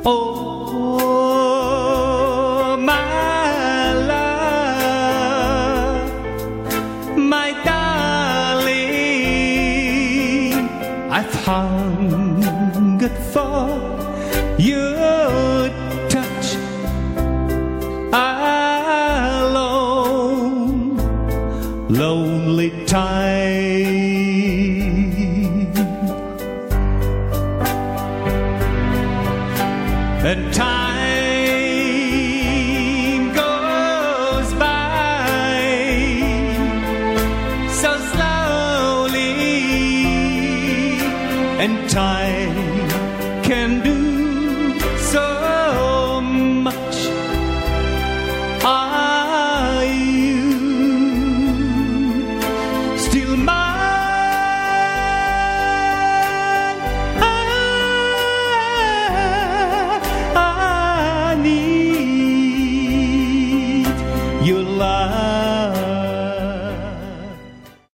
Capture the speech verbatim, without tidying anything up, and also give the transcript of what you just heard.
Oh, my love, my darling, I've hungered for your touch alone, lonely time. And time goes by so slowly, and time can do so much. Are you still mine? I need your love.